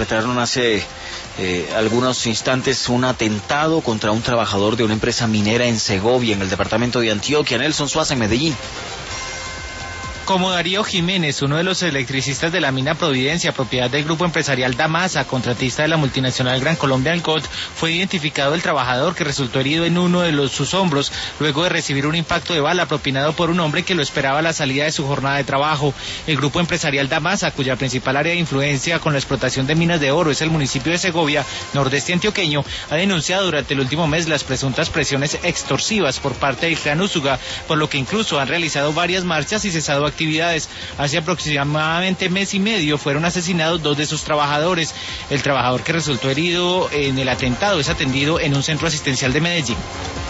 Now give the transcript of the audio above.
perpetraron hace algunos instantes un atentado contra un trabajador de una empresa minera en Segovia, en el departamento de Antioquia. Nelson Suaza, en Medellín. Como Darío Jiménez, uno de los electricistas de la mina Providencia, propiedad del grupo empresarial Damasa, contratista de la multinacional Gran Colombian Gold, fue identificado el trabajador que resultó herido en uno de sus hombros, luego de recibir un impacto de bala propinado por un hombre que lo esperaba a la salida de su jornada de trabajo. El grupo empresarial Damasa, cuya principal área de influencia con la explotación de minas de oro es el municipio de Segovia, nordeste antioqueño, ha denunciado durante el último mes las presuntas presiones extorsivas por parte del clan Úsuga, por lo que incluso han realizado varias marchas y cesado actividades. Hace aproximadamente mes y medio fueron asesinados 2 de sus trabajadores. El trabajador que resultó herido en el atentado es atendido en un centro asistencial de Medellín.